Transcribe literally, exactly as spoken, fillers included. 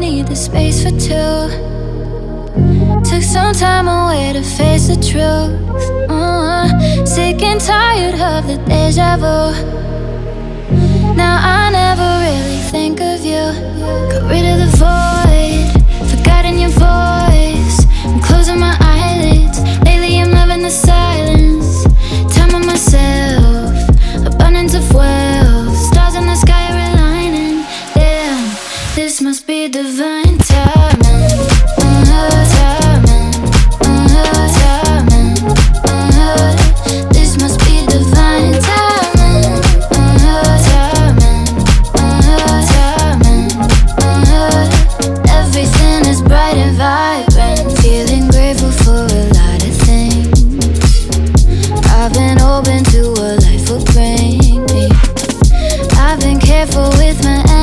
need the space for two. Took some time away to face the truth. uh, Sick and tired of the deja vu. Now I never really think of you. Got rid of the void, forgotten your voice. I'm closing my eyelids. Lately I'm loving the silence. Time on myself, abundance of wealth. Stars in the sky are aligning. Damn, this must be divine timing. uh, Timing, uh, timing, uh, this must be divine timing. uh, Timing, uh, timing, uh, everything is bright and vibrant. Feeling grateful for a lot of things. I've been open to what life will bring me. I've been careful with my